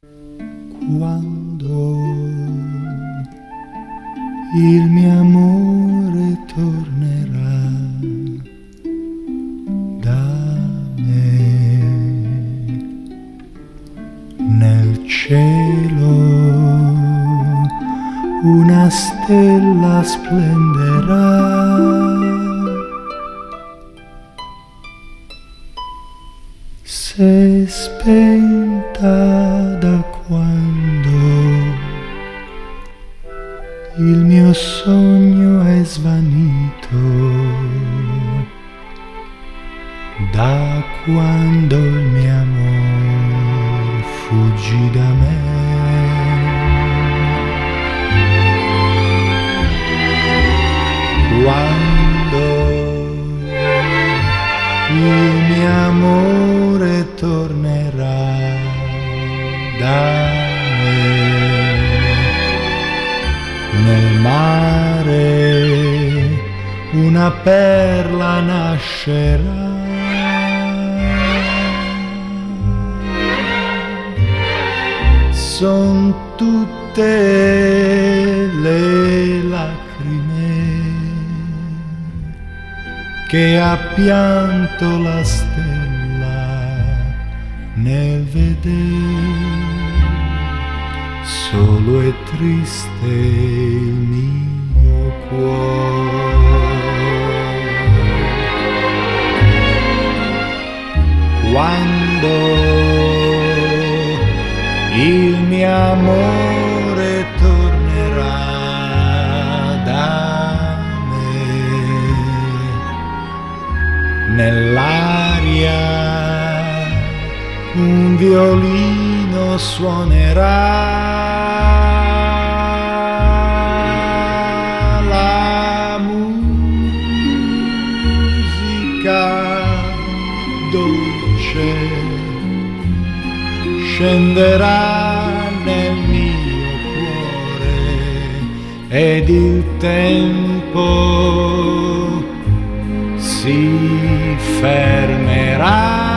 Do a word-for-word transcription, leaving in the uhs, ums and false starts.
Quando il mio amore tornerà da me, nel cielo una stella splenderà. S'è spenta da quando il mio sogno è svanito, da quando il mio amor fuggì da me. Quando il mio amore tornerà da me, nel mare una perla nascerà. Son tutte le lacrime che ha pianto la stella nel vedere solo e triste il mio cuore. Quando il mio amore tornerà da me, nell'aria un violino suonerà. La musica dolce scenderà nel mio cuore ed il tempo si fermerà.